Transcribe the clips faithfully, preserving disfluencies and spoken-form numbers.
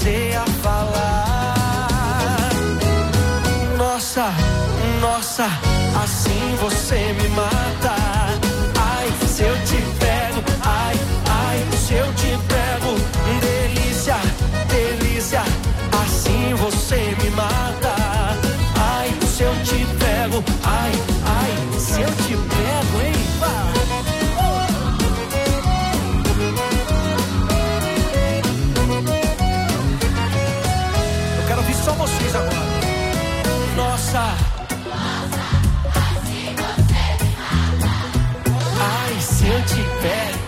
comecei a falar. Nossa, nossa, assim você me mata. Ai, se eu te pego, ai, ai, se eu te pego, delícia, delícia, assim você me mata. Ai, se eu te pego, ai, ai, se eu te pego, hein? Eu quero ouvir só vocês agora. Nossa, nossa, assim você me mata. Ai, se eu te pego.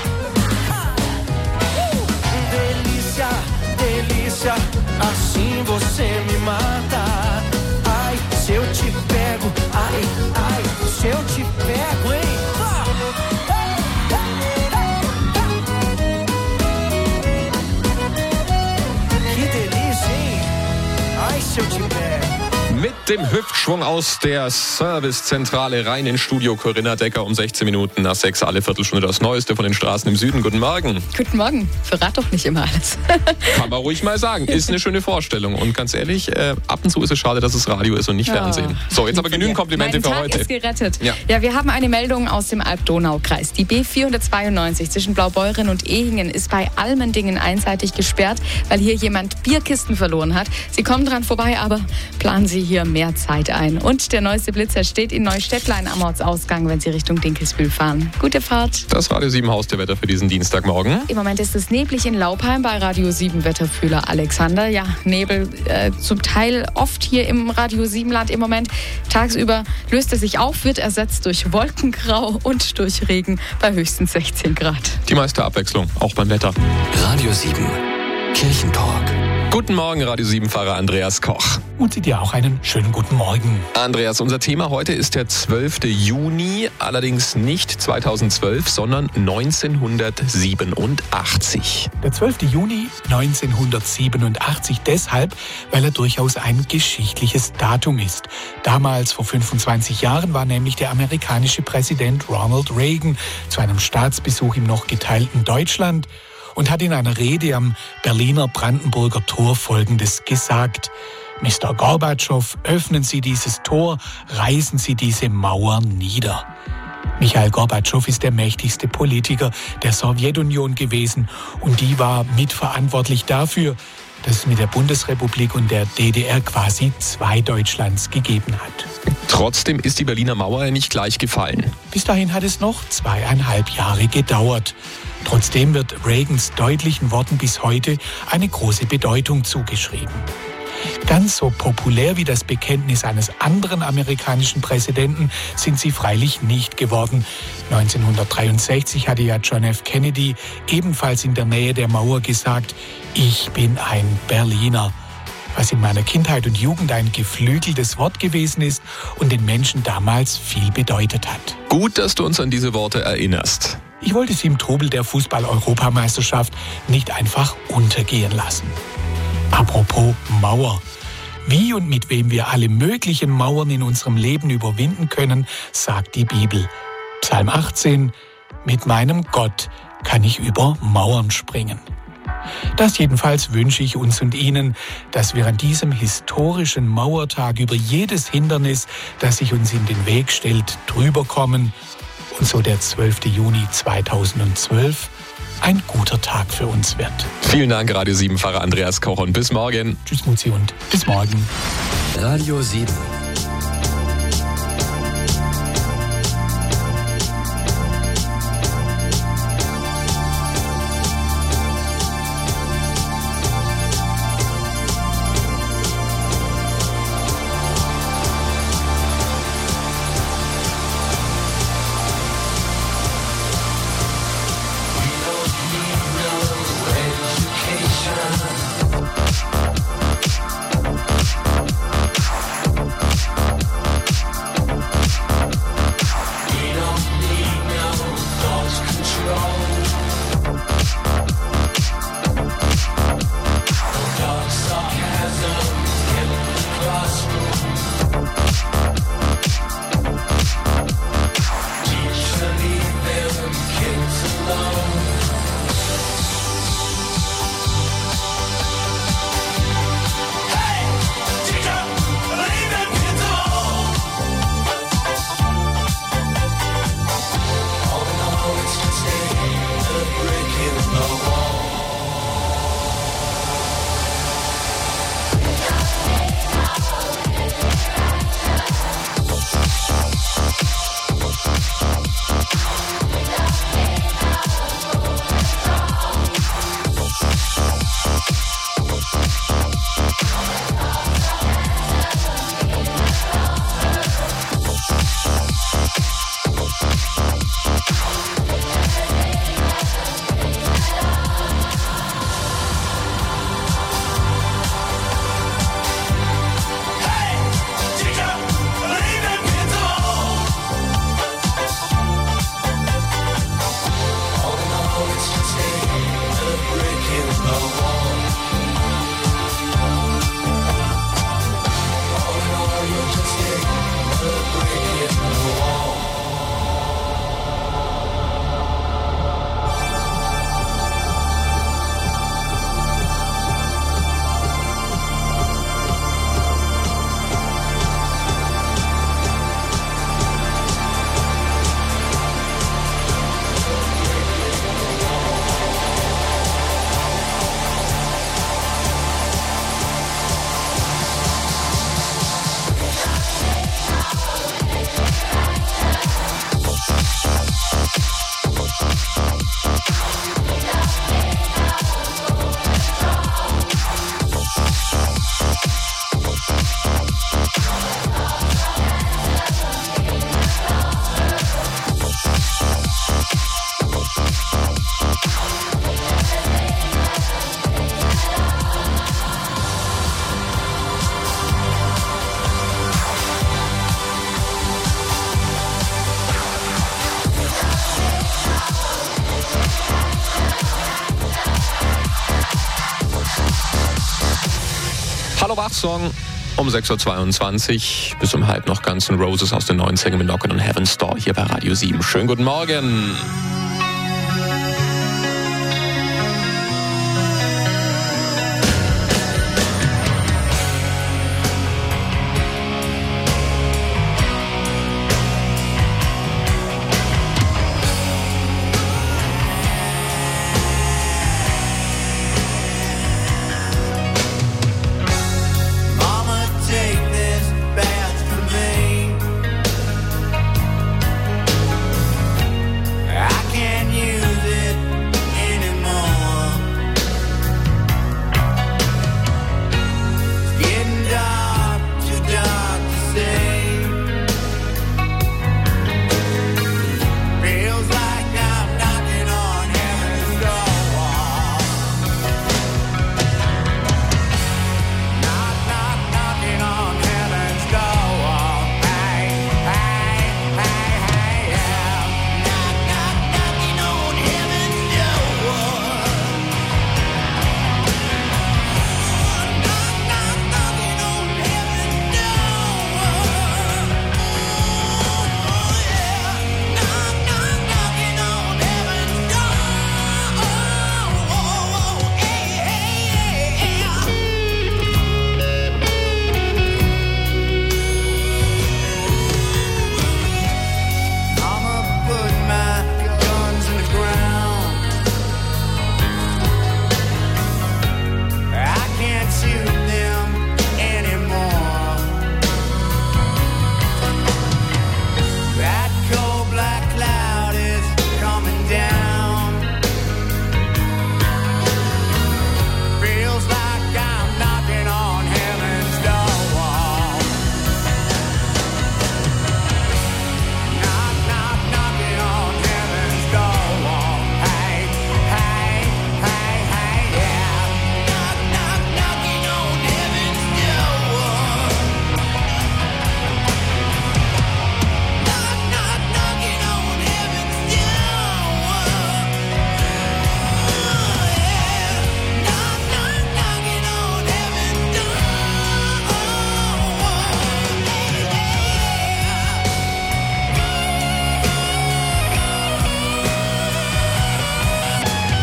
Delícia, delícia, assim você me mata. Ai, se eu te pego, ai, ai, se eu te pego, hein? Que delícia, hein? Ai, se eu te pego. Mit dem Hüftschwung aus der Servicezentrale rein ins Studio. Corinna Decker um sechzehn Minuten nach sechs, alle Viertelstunde das Neueste von den Straßen im Süden. Guten Morgen. Guten Morgen. Verrat doch nicht immer alles. Kann man ruhig mal sagen. Ist eine schöne Vorstellung. Und ganz ehrlich, äh, ab und zu ist es schade, dass es Radio ist und nicht ja. Fernsehen. So, jetzt aber genügend Komplimente mein für Tag heute. Ist gerettet. Ja. ja, wir haben eine Meldung aus dem Alb-Donau-Kreis. Die B vierhundertzweiundneunzig zwischen Blaubeuren und Ehingen ist bei Almendingen einseitig gesperrt, weil hier jemand Bierkisten verloren hat. Sie kommen dran vorbei, aber planen Sie hier mehr Zeit ein. Und der neueste Blitzer steht in Neustädtlein am Ortsausgang, wenn Sie Richtung Dinkelsbühl fahren. Gute Fahrt. Das Radio sieben Haustierwetter für diesen Dienstagmorgen. Im Moment ist es neblig in Laupheim bei Radio sieben Wetterfühler Alexander. Ja, Nebel äh, zum Teil oft hier im Radio sieben Land im Moment. Tagsüber löst er sich auf, wird ersetzt durch Wolkengrau und durch Regen bei höchstens sechzehn Grad. Die meiste Abwechslung, auch beim Wetter. Radio sieben, Kirchentalk. Guten Morgen, Radio sieben-Fahrer Andreas Koch. Und dir auch einen schönen guten Morgen. Andreas, unser Thema heute ist der zwölfte Juni, allerdings nicht zweitausendzwölf, sondern neunzehnhundertsiebenundachtzig. Der zwölfte Juni neunzehnhundertsiebenundachtzig deshalb, weil er durchaus ein geschichtliches Datum ist. Damals, vor fünfundzwanzig Jahren, war nämlich der amerikanische Präsident Ronald Reagan zu einem Staatsbesuch im noch geteilten Deutschland und hat in einer Rede am Berliner Brandenburger Tor Folgendes gesagt: Mister Gorbatschow, öffnen Sie dieses Tor, reißen Sie diese Mauer nieder. Michail Gorbatschow ist der mächtigste Politiker der Sowjetunion gewesen und die war mitverantwortlich dafür, dass es mit der Bundesrepublik und der D D R quasi zwei Deutschlands gegeben hat. Trotzdem ist die Berliner Mauer ja nicht gleich gefallen. Bis dahin hat es noch zweieinhalb Jahre gedauert. Trotzdem wird Reagans deutlichen Worten bis heute eine große Bedeutung zugeschrieben. Ganz so populär wie das Bekenntnis eines anderen amerikanischen Präsidenten sind sie freilich nicht geworden. neunzehnhundertdreiundsechzig hatte ja John F. Kennedy ebenfalls in der Nähe der Mauer gesagt: Ich bin ein Berliner. Was in meiner Kindheit und Jugend ein geflügeltes Wort gewesen ist und den Menschen damals viel bedeutet hat. Gut, dass du uns an diese Worte erinnerst. Ich wollte sie im Trubel der Fußball-Europameisterschaft nicht einfach untergehen lassen. Apropos Mauer. Wie und mit wem wir alle möglichen Mauern in unserem Leben überwinden können, sagt die Bibel. Psalm achtzehn: Mit meinem Gott kann ich über Mauern springen. Das jedenfalls wünsche ich uns und Ihnen, dass wir an diesem historischen Mauertag über jedes Hindernis, das sich uns in den Weg stellt, drüber kommen und so der zwölfte Juni zweitausendzwölf ein guter Tag für uns wird. Vielen Dank, Radio sieben-Fahrer Andreas Koch, und bis morgen. Tschüss Muzi und bis morgen. Radio sieben. toller Wachsong. Um sechs Uhr zweiundzwanzig bis um halb noch Guns N' Roses aus den neunzigern mit Knockin' on Heaven's Door hier bei Radio sieben. Schönen guten Morgen.